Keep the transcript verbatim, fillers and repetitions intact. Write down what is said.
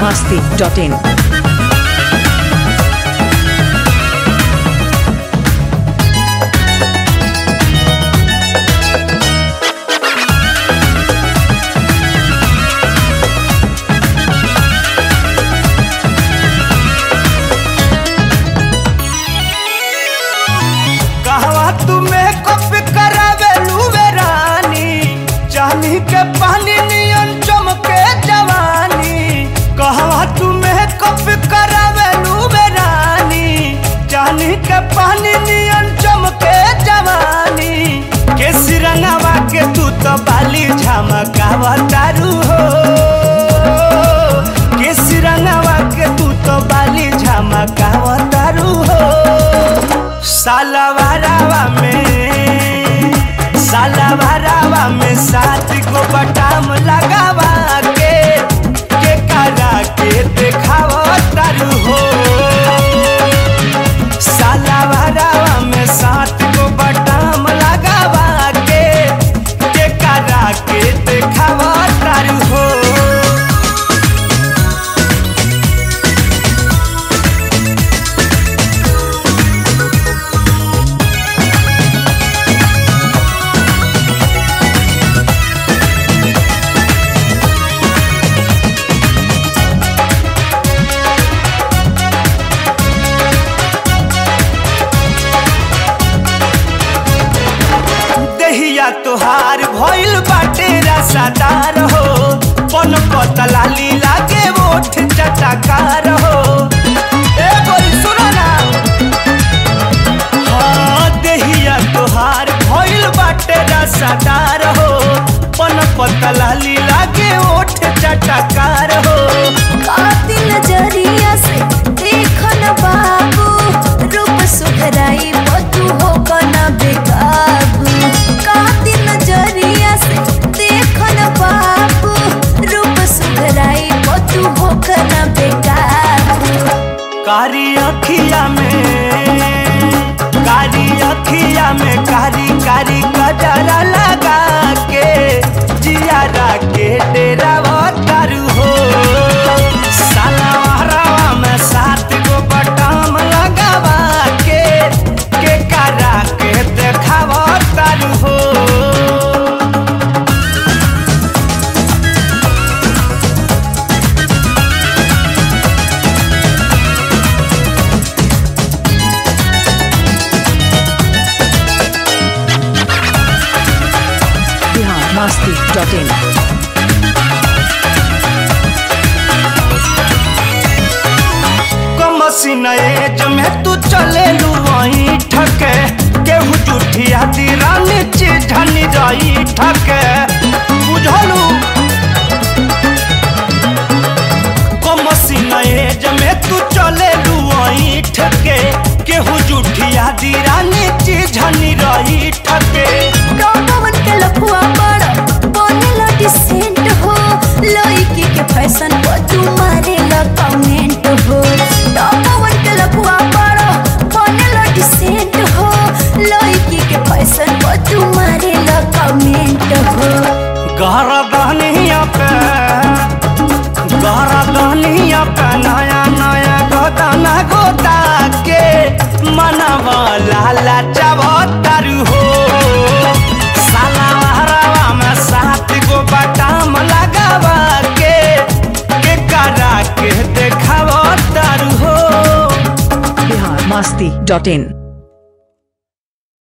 masti dot in. के पानी नियन चमके जवानी कहवा तुम्हें कप करावे लूबेरानी जानी के पानी नियन चमके जवानी के सिरंगवा के तू तो बाली झमकावा तारू हो के सिरंगवा के तू तो बाली झमकावा तारू हो सालवारावा में सालवारावा में साथ को बटाम लगावा के के करा के देखावा तारू हो सालवारावा में साथ को बटाम लगावा के के करा के देखावा तारू हो तोहार भइल बाटे रसादार हो पन पतला लीला के ओठ चटकार हो ए बोल सुनो ना हां देहिया तोहार भइल बाटे रसादार हो पन पतला लीला के ओठ चटकार हो कातिल नजरिया से देखन बाबू रूप सुधराई बतू हो कना बेकाबू कातिल नजरिया से देखन बाबू रूप सुधराई बतू हो कना बेकाबू कारी अखिया में कारी अखिया में कारी कारी कजरा लगा के जियारा के डेरा तारू हो सालवारावा में सात गो बटाम लगावा के के करा के देखावा तारू हो masti dot in. कमसीना एज में तू चले लू वहीं ठके केहू जूठिया दीरानी चिढ़नी रही ठके बुझलू कमसीना एज में तू चले लू वहीं ठके केहू जूठिया दीरानी चिढ़नी रही ठके पवन के लफुआ बड़ा बनेला डिसेंट हो लड़की के फैशन पर तू मारेला कमेंट हो पवन के लफुआ बड़ा बनेला डिसेंट हो लड़की के फैशन पर तू मारेला कमेंट हो गहरा दहनिया पे गहरा दहनिया पे नया नया गोदाना गोदा के मनवा लाला चावतारू हो सालवारावा में सात गो बटाम लगावा के के करा के देखावा तारू हो masti dot in.